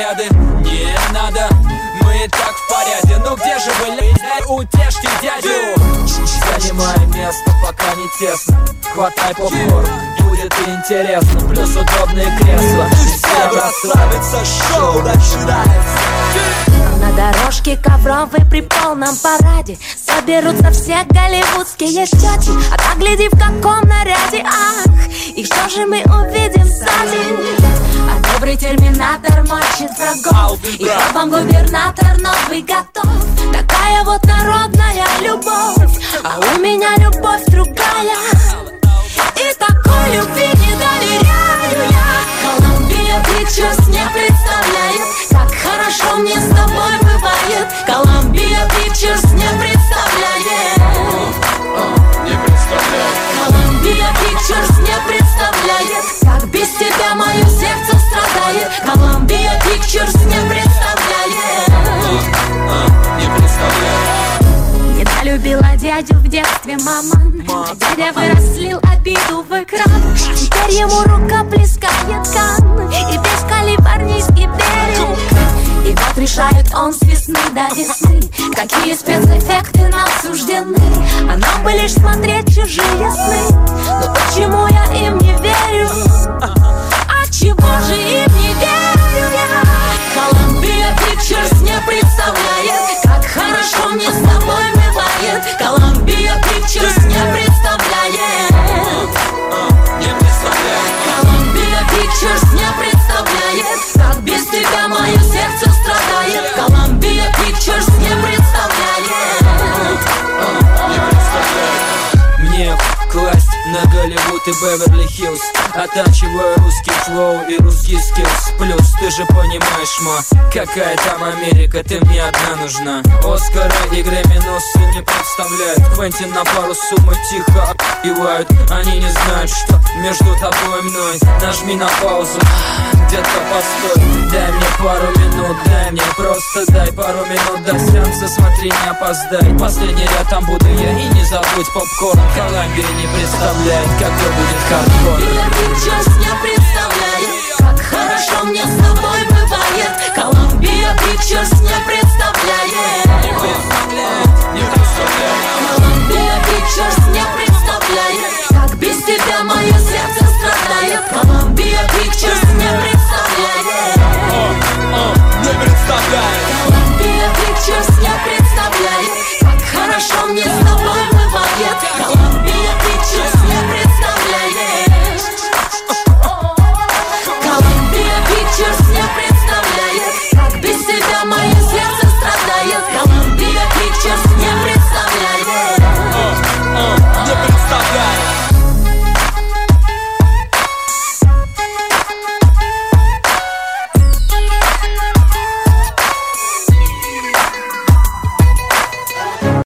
снаряды. Не надо, мы и так в порядке. Ну где же вы, утешьте дядю. Занимай место, пока не тесно. Хватай попкорн, будет интересно. Плюс удобные кресла. Все расслабиться, шоу начинается. На дорожке ковровой при полном параде соберутся все голливудские тети. А так гляди, в каком наряде, ах. И что же мы увидим сзади? А добрый терминатор мочит врагов. И вам губернатор новый готов. Такая вот народная любовь. А у меня любовь другая. И такой любви не доверяю я. Columbia Pictures не представляет, как хорошо мне с тобой бывает. Columbia Pictures не представляет. Columbia Pictures не представляет, как без тебя мое сердце страдает. Columbia Pictures не представляет. Недолюбила дядю в детстве мама. А дядя вырос, слил обиду в экран. Теперь ему рука плескает кан. И весь калифорнийский берег. И вот решает он с весны до весны, какие спецэффекты нам суждены. А нам бы лишь смотреть чужие сны. Но почему я им не верю? А чего же им не верю я? Columbia Pictures не представляет, как хорошо мне с тобой бывает. Columbia Pictures не представляет. Columbia Pictures не представляет, как без тебя мое сердце страдает. Columbia Pictures не представляет. Мне класть на Голливуд и Беверли-Хиллз, оттачиваю русский флоу и русский скиллс. Плюс ты же понимаешь, ма, какая там Америка, ты мне одна нужна. Оскара и Грэмми носы не представляют. Квентин на пару суммы тихо отбивают. Они не знают, что между тобой и мной. Нажми на паузу, где-то постой. Дай мне пару минут, дай мне просто дай пару минут до сеанса, смотри, не опоздай. Последний ряд, там буду я, и не забудь попкорн. Columbia не представляет, какой будет хардкор. Columbia Pictures не представляет, как хорошо мне с тобой бывает. Columbia Pictures не представляет.